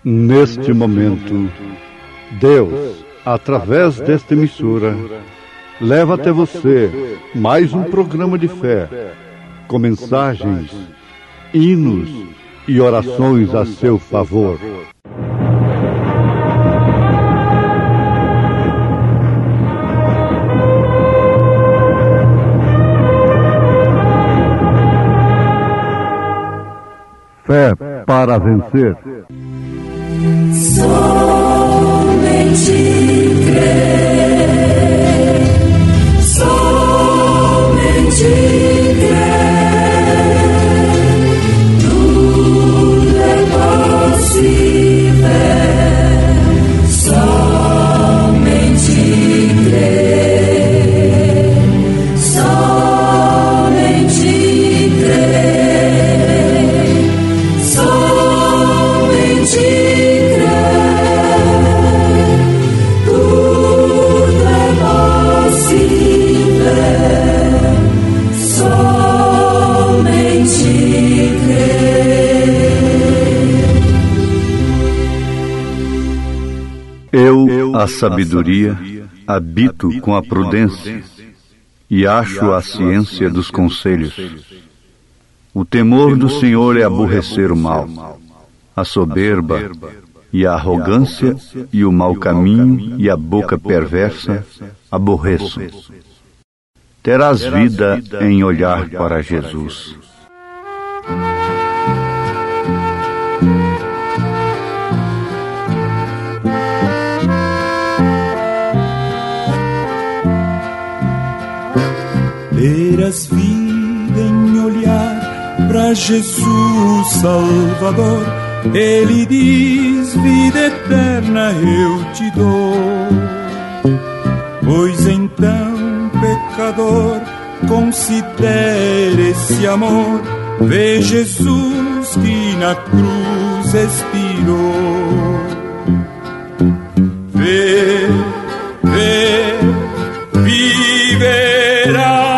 Neste momento, Deus, através desta emissora, leva até você mais um programa de fé, com mensagens, hinos e orações a seu favor. Fé para vencer. Somente crer, somente crer, tudo é possível, somente crer, somente crer, somente Eu, a sabedoria, habito com a prudência e acho a ciência dos conselhos. O temor do Senhor é aborrecer o mal, a soberba e a arrogância e o mau caminho e a boca perversa aborreço. Terás vida em olhar para Jesus. Terás vida em olhar para Jesus Salvador. Ele diz: vida eterna eu te dou. Pois então, pecador, considere esse amor. Vê Jesus que na cruz expirou. Vê, viverá.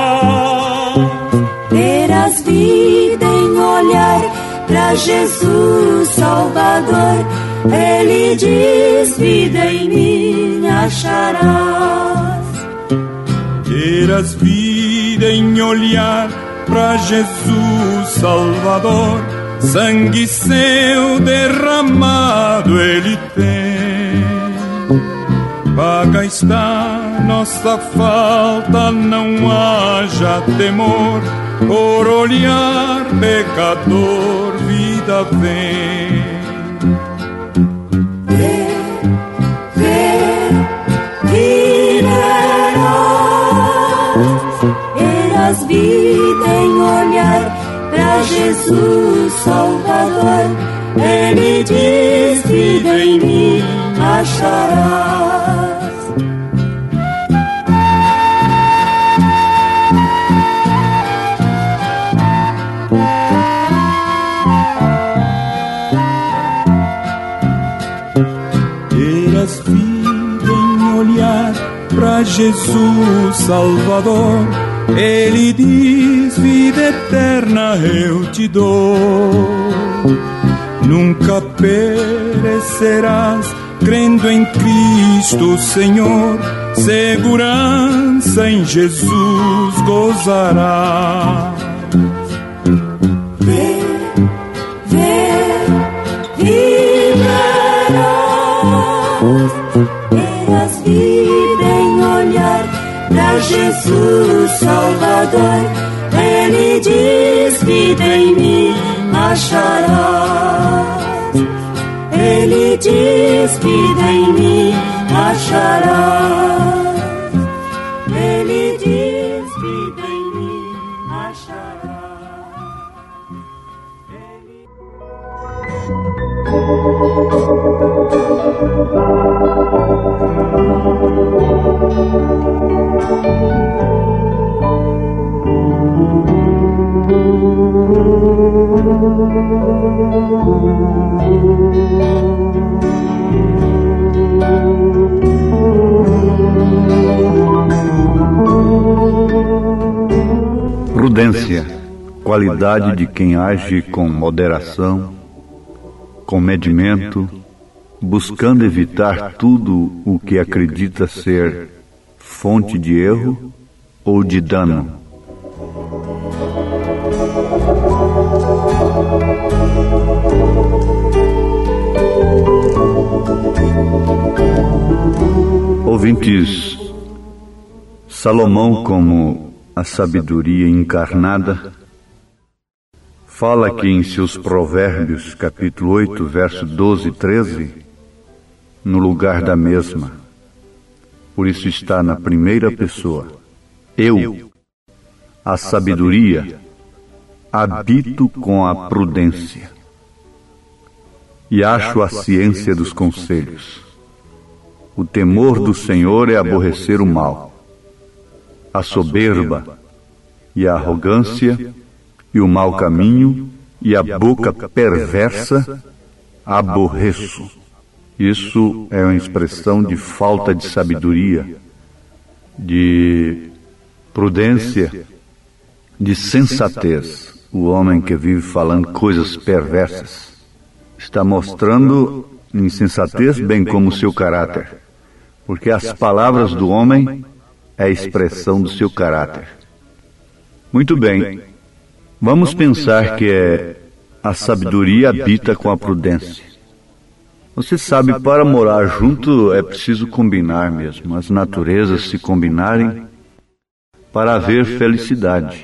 Terás vida em olhar para Jesus Salvador. Ele diz: vida em mim acharás. Terás vida em olhar para Jesus Salvador. Sangue seu derramado ele tem. Paga está nossa falta, não haja temor. Por olhar pecador, vida vem. Terás vida em olhar para Jesus Salvador. Ele diz: vida em mim acharás. Terás vida em olhar para Jesus Salvador. Ele diz: vida eterna eu te dou. Nunca perecerás, crendo em Cristo Senhor. Segurança em Jesus gozarás. Terás vida em olhar para Jesus Salvador. Ele diz: vida em mim acharás. Ele diz: vida em mim acharás. Ele diz: vida em mim acharás. Prudência, qualidade de quem age com moderação, com medimento buscando evitar tudo o que acredita ser fonte de erro ou de dano. Ouvintes, Salomão, como a sabedoria encarnada, fala aqui em seus Provérbios, capítulo 8, verso 12 e 13, no lugar da mesma. Por isso está na primeira pessoa. Eu, a sabedoria, habito com a prudência e acho a ciência dos conselhos. O temor do Senhor é aborrecer o mal, a soberba e a arrogância e o mau caminho e a boca perversa aborreço. Isso é uma expressão de falta de sabedoria, de prudência, de sensatez. O homem que vive falando coisas perversas está mostrando insensatez, bem como o seu caráter, porque as palavras do homem é a expressão do seu caráter. Muito bem, vamos pensar que a sabedoria habita com a prudência. Você sabe, para morar junto é preciso combinar mesmo, as naturezas se combinarem para haver felicidade.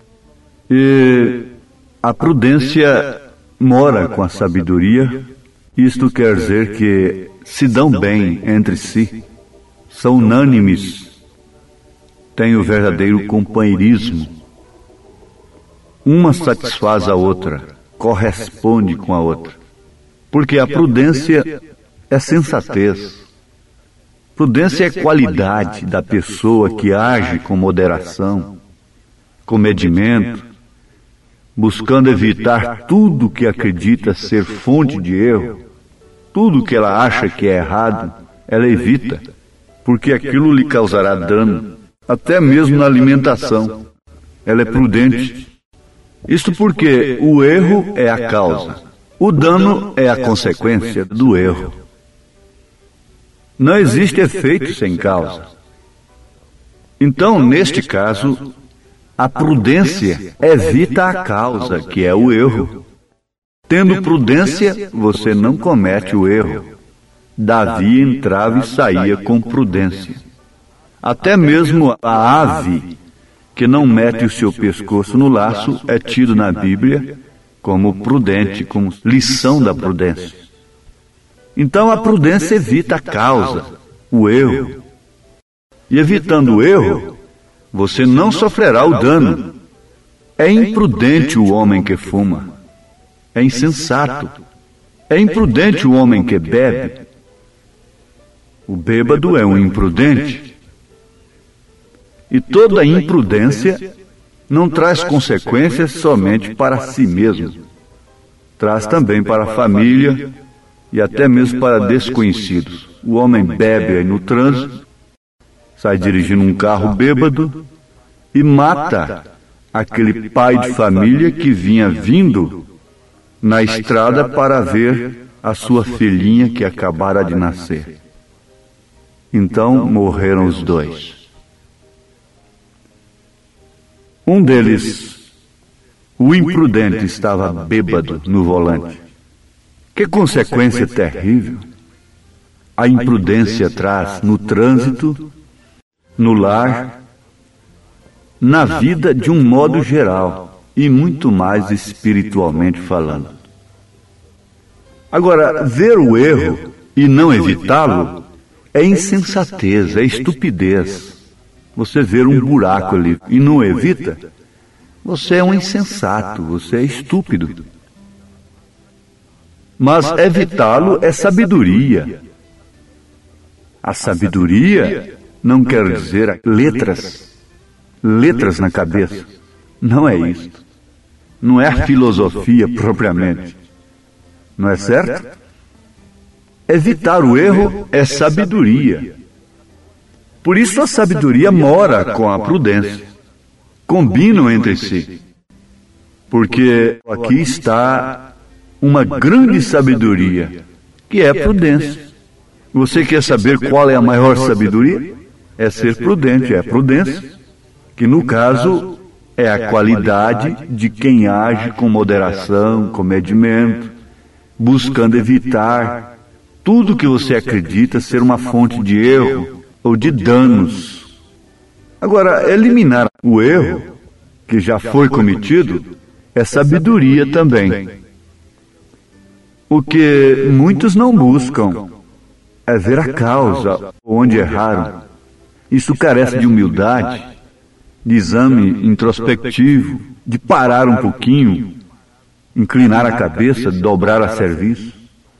E a prudência mora com a sabedoria. Isto quer dizer que se dão bem entre si, são unânimes, têm o verdadeiro companheirismo. Uma satisfaz a outra, corresponde com a outra. Porque a prudência é sensatez. Prudência é qualidade da pessoa que age com moderação, com medimento, buscando evitar tudo que acredita ser fonte de erro. Tudo que ela acha que é errado, ela evita, porque aquilo lhe causará dano, até mesmo na alimentação. Ela é prudente. Isto porque o erro é a causa, o dano é a consequência do erro. Não existe efeito sem causa. Então, neste caso, a prudência evita a causa, que é o erro. Tendo prudência, você não comete o erro. Davi entrava e saía com prudência. Até mesmo a ave que não mete o seu pescoço no laço é tido na Bíblia como prudente, como lição da prudência. Então a prudência evita a causa, o erro. E evitando o erro, você não sofrerá o dano. É imprudente o homem que fuma. É insensato. É imprudente o homem que bebe. O bêbado é um imprudente. E toda imprudência não traz consequências somente para si mesmo. Traz também para a família e até mesmo para desconhecidos. O homem bebe aí no trânsito, sai dirigindo um carro bêbado e mata aquele pai de família que vinha vindo na estrada para ver a sua filhinha que acabara de nascer. Então morreram os dois. Um deles, o imprudente, estava bêbado no volante. Que consequência terrível a imprudência traz no trânsito, no lar, na vida de um modo geral e muito mais espiritualmente falando. Agora, ver o erro e não evitá-lo é insensatez, é estupidez. Você ver um buraco ali e não evita, você é um insensato, você é estúpido. Mas evitá-lo é sabedoria. A sabedoria não quer dizer letras na cabeça. Não é isto. Não é a filosofia propriamente. Não é certo? Evitar o erro é sabedoria. Por isso a sabedoria mora com a prudência. Combinam entre si. Porque aqui está uma grande sabedoria que é prudência. Você quer saber qual é a maior sabedoria? É ser prudente, é a prudência, que no caso é a qualidade de quem age com moderação, com medimento, buscando evitar tudo que você acredita ser uma fonte de erro ou de danos. Agora, eliminar o erro que já foi cometido é sabedoria também. O que muitos não buscam é ver a causa onde erraram. Isso carece de humildade, de exame introspectivo, de parar um pouquinho, inclinar a cabeça, dobrar a serviço.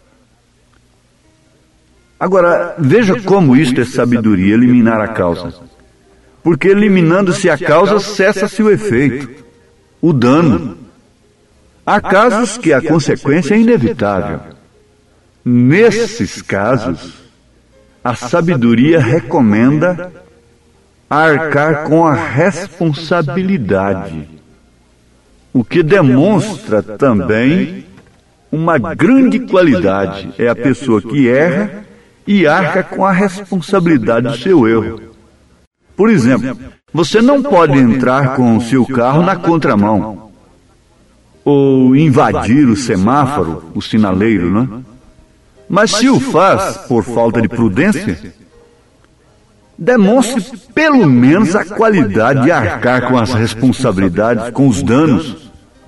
Agora, veja como isto é sabedoria, eliminar a causa. Porque eliminando-se a causa, cessa-se o efeito, o dano. Há casos que a consequência é inevitável. Nesses casos, a sabedoria recomenda arcar com a responsabilidade, o que demonstra também uma grande qualidade. É a pessoa que erra e arca com a responsabilidade do seu erro. Por exemplo, você não pode entrar com o seu carro na contramão, ou invadir o semáforo, o sinaleiro, né? Mas se o faz por falta de prudência, demonstre pelo menos a qualidade de arcar com as responsabilidades, com os danos.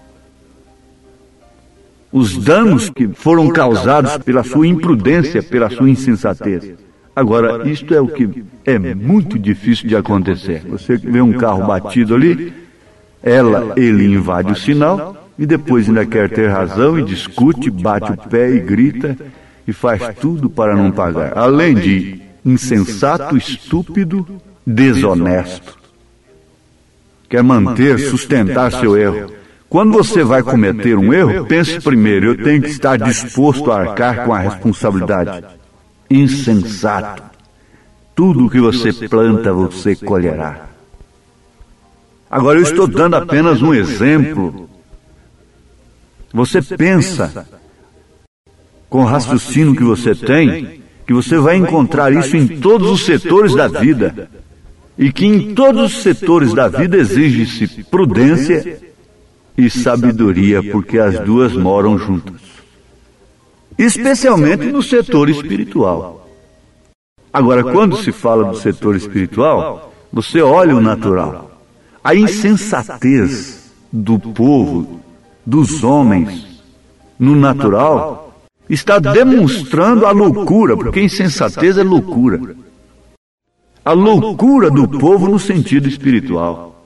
Os danos que foram causados pela sua imprudência, pela sua insensatez. Agora, isto é o que é muito difícil de acontecer. Você vê um carro batido ali, ele invade o sinal e depois ainda quer ter razão e discute, bate o pé e grita e faz tudo para não pagar. Além de insensato, estúpido, desonesto. Quer manter, sustentar seu erro. Quando você vai cometer um erro, pense primeiro, eu tenho que estar disposto a arcar com a responsabilidade. Insensato. Tudo o que você planta, você colherá. Agora, eu estou dando apenas um exemplo. Você pensa, com o raciocínio que você tem, que você vai encontrar isso em todos os setores da vida. E que em todos os setores da vida exige-se prudência e sabedoria, porque as duas moram juntas. Especialmente no setor espiritual. Agora, quando se fala do setor espiritual, você olha o natural. A insensatez do povo, dos homens, no natural, está demonstrando a loucura, porque insensatez é loucura. A loucura do povo no sentido espiritual.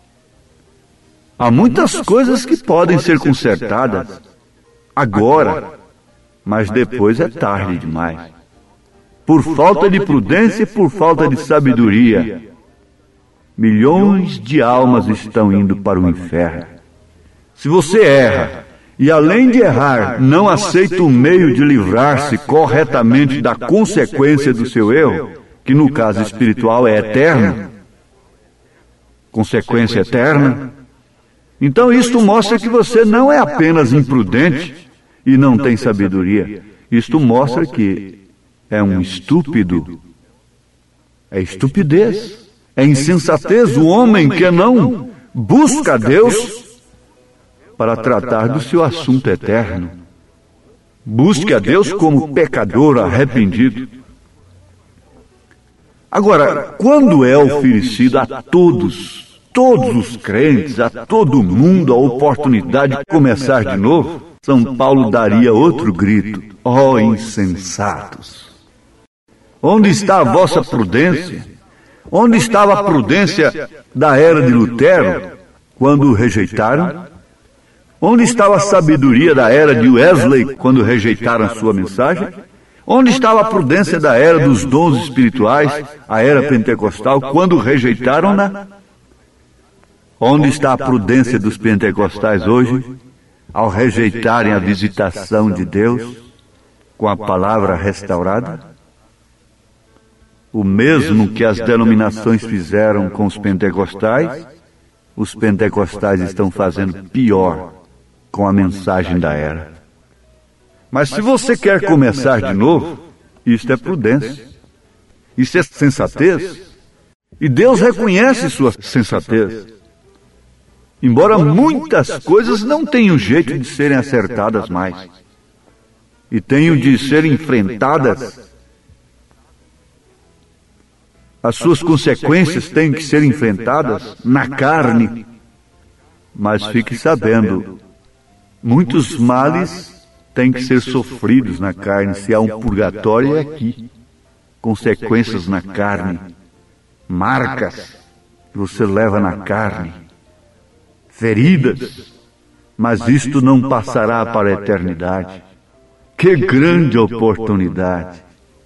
Há muitas coisas que podem ser consertadas agora, mas depois é tarde demais. Por falta de prudência e por falta de sabedoria, milhões de almas estão indo para o inferno. Se você erra, e além de errar, não aceita o meio de livrar-se corretamente da consequência do seu erro, que no caso espiritual é eterno, consequência eterna, então isto mostra que você não é apenas imprudente e não tem sabedoria. Isto mostra que é um estúpido, é estupidez, é insensatez o homem que não busca Deus para tratar do seu assunto eterno. Busque a Deus como pecador arrependido. Agora, quando é oferecido a todos os crentes, a todo mundo, a oportunidade de começar de novo, São Paulo daria outro grito: ó insensatos! Onde está a vossa prudência? Onde estava a prudência da era de Lutero, quando o rejeitaram? Onde estava a sabedoria da era de Wesley, quando rejeitaram a sua mensagem? Onde estava a prudência da era dos dons espirituais, a era pentecostal, quando rejeitaram-na? Onde está a prudência dos pentecostais hoje, ao rejeitarem a visitação de Deus com a palavra restaurada? O mesmo que as denominações fizeram com os pentecostais estão fazendo pior com a mensagem da era. Mas se você quer começar de novo, isto é prudência, isso é sensatez, e Deus reconhece sua sensatez. Embora muitas coisas não tenham jeito de serem acertadas mais, e tenham de ser enfrentadas, as suas consequências têm que ser enfrentadas na carne, mas fique sabendo, muitos males têm que ser sofridos na carne. Se há um purgatório, é aqui. Consequências na carne, marcas que você leva na carne, feridas, mas isto não passará para a eternidade. Que grande oportunidade!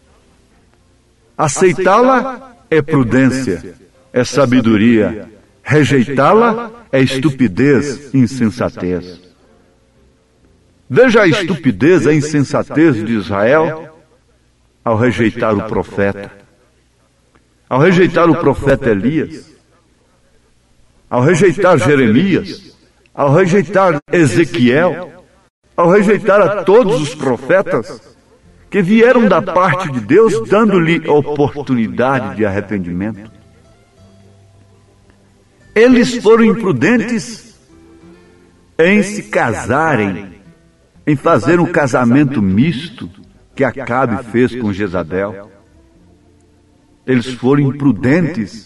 Aceitá-la é prudência, é sabedoria. Rejeitá-la é estupidez, insensatez. Veja a estupidez, a insensatez de Israel ao rejeitar o profeta. Ao rejeitar o profeta Elias, ao rejeitar Jeremias, ao rejeitar Ezequiel, ao rejeitar a todos os profetas que vieram da parte de Deus, dando-lhe oportunidade de arrependimento. Eles foram imprudentes em se casarem, em fazer um casamento misto que Acabe fez com Jezabel. Eles foram imprudentes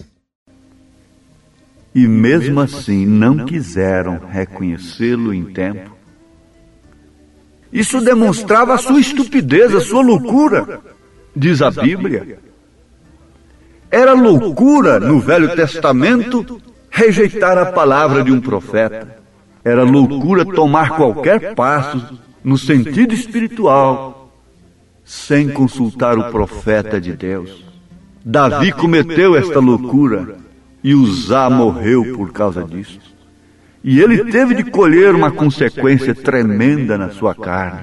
e mesmo assim não quiseram reconhecê-lo em tempo. Isso demonstrava a sua estupidez, a sua loucura, diz a Bíblia. Era loucura no Velho Testamento rejeitar a palavra de um profeta. Era loucura tomar qualquer passo no sentido espiritual sem consultar o profeta de Deus. Davi cometeu esta loucura e Uzá morreu por causa disso. E ele teve de colher uma consequência tremenda na sua carne.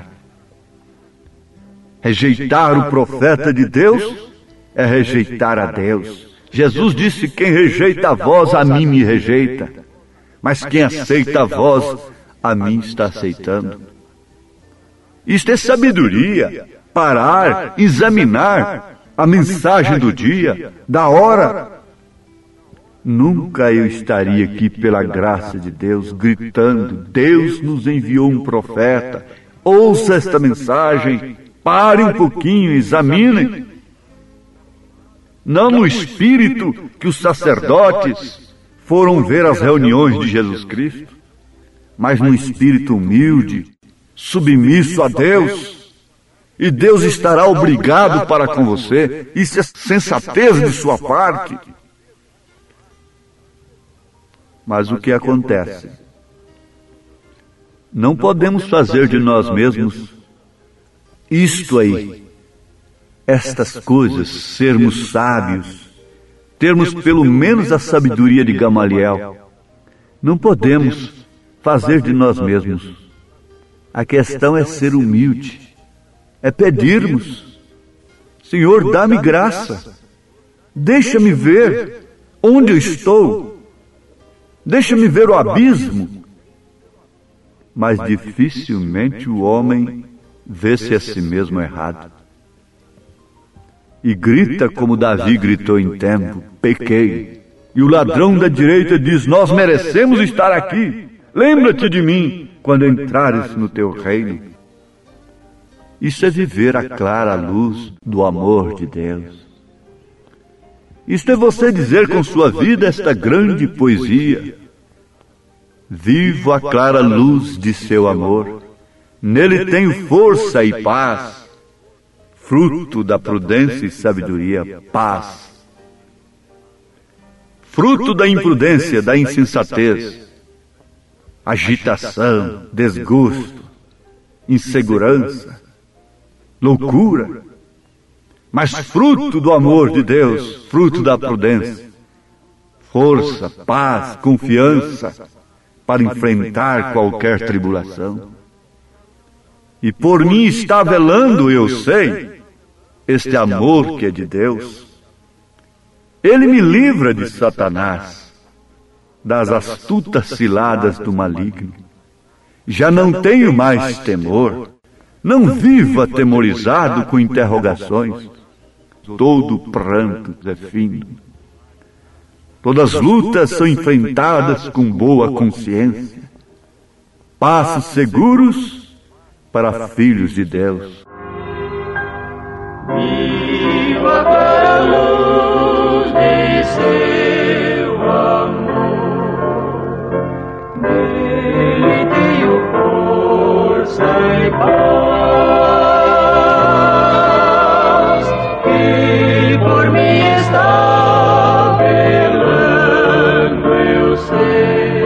Rejeitar o profeta de Deus é rejeitar a Deus. Jesus disse: quem rejeita a vós, a mim me rejeita. Mas quem aceita a vós, a mim está aceitando. Isto é sabedoria. Parar, examinar a mensagem do dia, da hora. Nunca eu estaria aqui pela graça de Deus, gritando: Deus nos enviou um profeta, ouça esta mensagem, pare um pouquinho, examinem. Não no espírito que os sacerdotes foram ver as reuniões de Jesus Cristo, mas no espírito humilde, submisso a Deus. E Deus estará obrigado para com você. Isso é sensatez de sua parte. Mas o que acontece? Não podemos fazer de nós mesmos isto aí, estas coisas, sermos sábios, termos pelo menos a sabedoria de Gamaliel. Não podemos fazer de nós mesmos. A questão é ser humilde, é pedirmos: Senhor, dá-me graça, deixa-me ver onde eu estou, deixa-me ver o abismo. Mas dificilmente o homem vê-se a si mesmo errado e grita como Davi gritou em tempo: pequei. E o ladrão da direita diz: nós merecemos estar aqui, lembra-te de mim quando entrares no teu reino. Isso é viver à clara luz do amor de Deus. Isto é você dizer com sua vida esta grande poesia: vivo à clara luz de seu amor, nele tenho força e paz, fruto da prudência e sabedoria, paz. Fruto da imprudência, da insensatez, agitação, desgosto, insegurança, loucura. Mas fruto do amor de Deus, fruto da prudência, força, paz, confiança para enfrentar qualquer tribulação. E por mim está velando, eu sei, este amor que é de Deus. Ele me livra de Satanás, das astutas ciladas do maligno. Já não tenho mais temor, Não viva atemorizado com interrogações. Todo pranto é findo. Todas as lutas são enfrentadas com boa consciência. Passos seguros para filhos de Deus. Viva para a luz de seu amor, nele tenho força e paz, que por mim está velando, eu sei,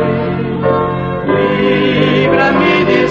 livra-me de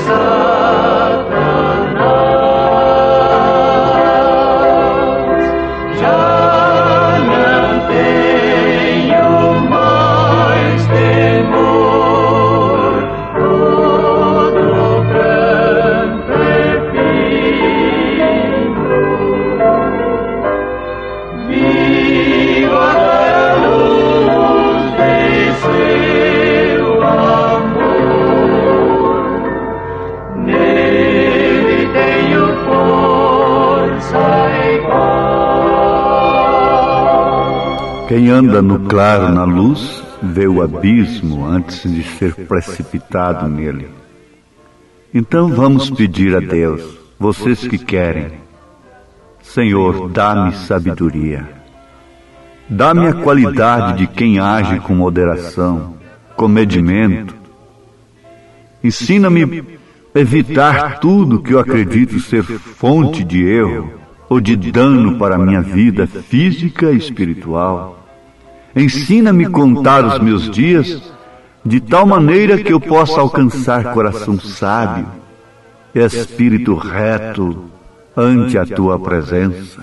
Quem anda no claro, na luz, vê o abismo antes de ser precipitado nele. Então vamos pedir a Deus, vocês que querem: Senhor, dá-me sabedoria. Dá-me a qualidade de quem age com moderação, com medimento. Ensina-me a evitar tudo que eu acredito ser fonte de erro ou de dano para a minha vida física e espiritual. Ensina-me a contar os meus dias de tal maneira que eu possa alcançar coração sábio e espírito reto ante a tua presença.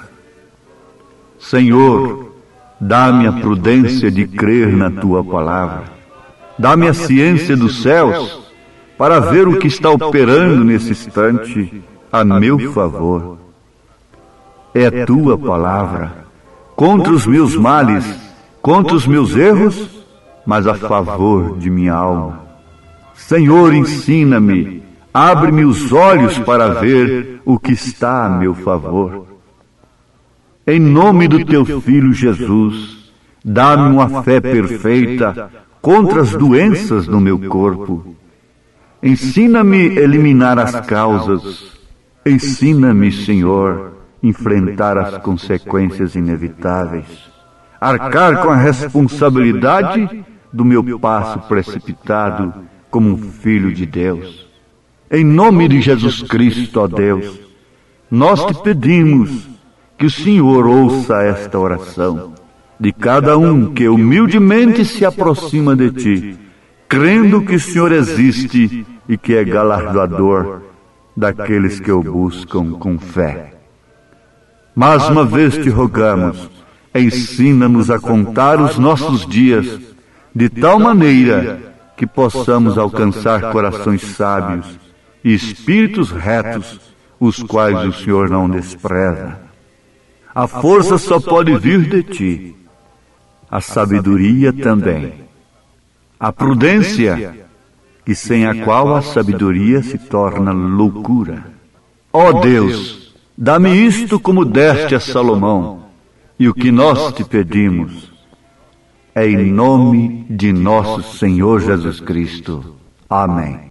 Senhor, dá-me a prudência de crer na tua palavra. Dá-me a ciência dos céus para ver o que está operando nesse instante a meu favor. É a tua palavra contra os meus males, contra os meus erros, mas a favor de minha alma. Senhor, ensina-me, abre-me os olhos para ver o que está a meu favor. Em nome do teu Filho Jesus, dá-me uma fé perfeita contra as doenças do meu corpo. Ensina-me a eliminar as causas. Ensina-me, Senhor, enfrentar as consequências inevitáveis, arcar com a responsabilidade do meu passo precipitado como um filho de Deus. Em nome de Jesus Cristo, ó Deus, nós te pedimos que o Senhor ouça esta oração de cada um que humildemente se aproxima de ti, crendo que o Senhor existe e que é galardoador daqueles que o buscam com fé. Mais uma vez te rogamos, ensina-nos a contar os nossos dias de tal maneira que possamos alcançar corações sábios e espíritos retos, os quais o Senhor não despreza. A força só pode vir de ti, a sabedoria também, a prudência, que sem a qual a sabedoria se torna loucura. Ó Deus, dá-me isto como deste a Salomão, e o que nós te pedimos é em nome de nosso Senhor Jesus Cristo. Amém.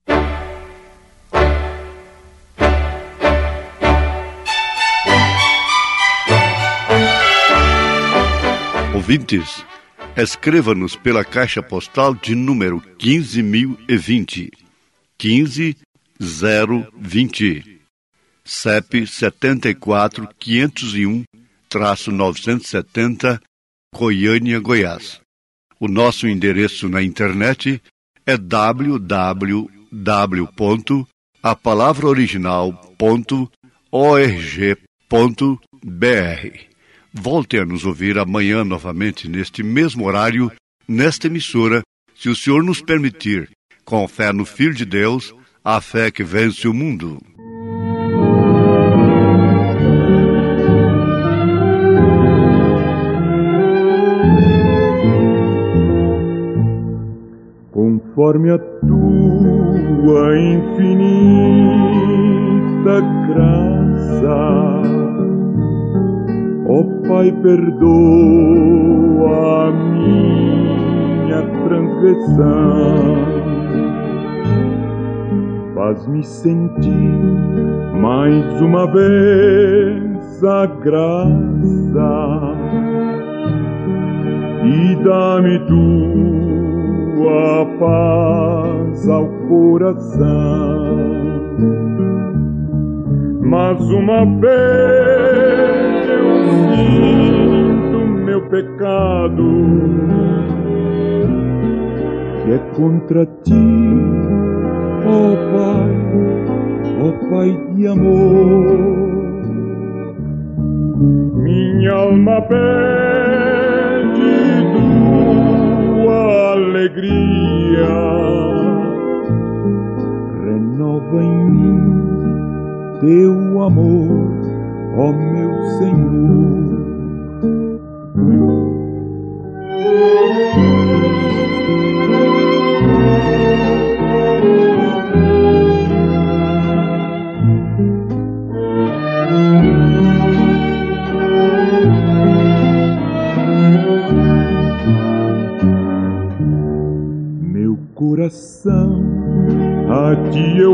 Ouvintes, escreva-nos pela caixa postal de número 15.020, 15020. CEP 74-501-970, Goiânia, Goiás. O nosso endereço na internet é www.apalavraoriginal.org.br. Volte a nos ouvir amanhã novamente neste mesmo horário, nesta emissora, se o Senhor nos permitir, com fé no Filho de Deus, a fé que vence o mundo. conforme a tua infinita graça. Ó Pai, perdoa a minha transgressão, faz-me sentir mais uma vez a graça e dá-me tua paz ao coração. Mas uma vez eu sinto meu pecado, que é contra ti, ó Pai de amor. Minha alma pede tua alegria, renova em mim teu amor, ó meu Senhor. Meu coração a ti eu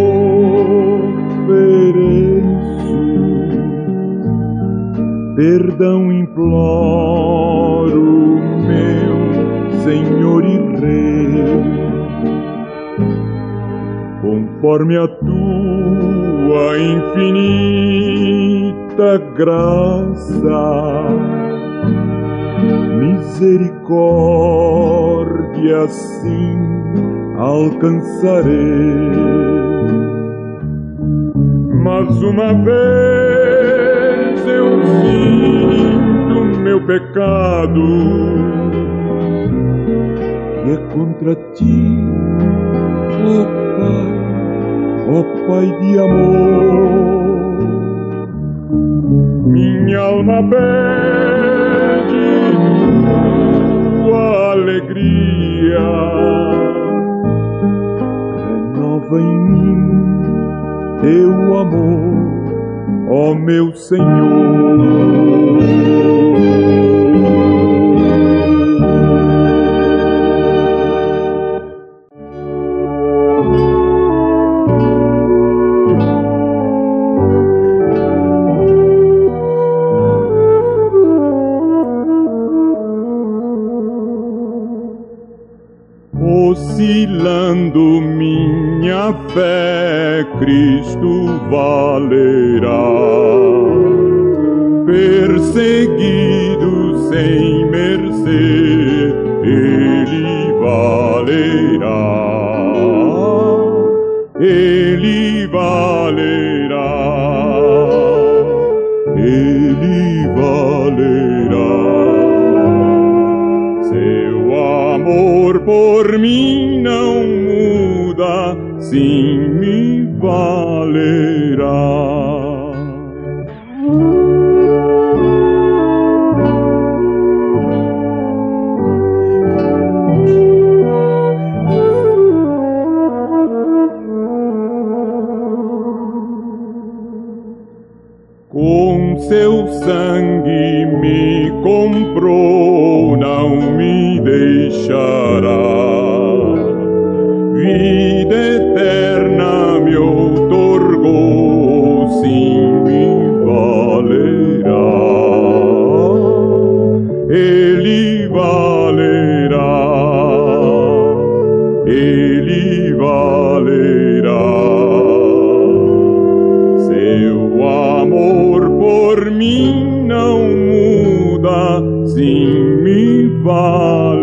ofereço, perdão imploro, meu Senhor e Rei, conforme a tua infinita graça, misericórdia sim alcançarei. Mas uma vez eu sinto meu pecado, que é contra ti, ó Pai de amor. Minha alma pede tua alegria, renova em mim teu amor, ó meu Senhor. Oscilando minha fé, Cristo valerá. Perseguido sem mercê, Ele valerá. Ele valerá. Ele valerá. Seu amor por mim não muda, sim me valerá. Com seu sangue me comprou, não me deixará. Vida eterna me outorgou, sim me valerá. Ele valerá. Ele valerá. Seu amor por mim não muda, sim me valerá.